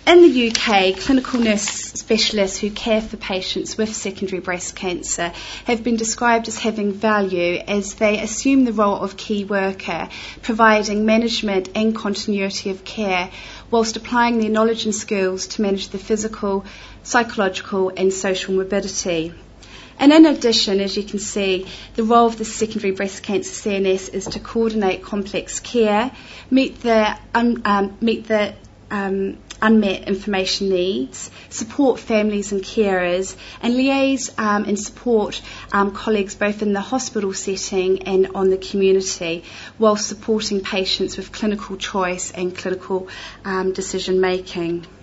In the UK, clinical nurse specialists who care for patients with secondary breast cancer have been described as having value as they assume the role of key worker, providing management and continuity of care whilst applying their knowledge and skills to manage the physical, psychological and social morbidity. And in addition, as you can see, the role of the secondary breast cancer CNS is to coordinate complex care, meet the unmet information needs, support families and carers, and liaise and support colleagues both in the hospital setting and on the community, while supporting patients with clinical choice and clinical decision making.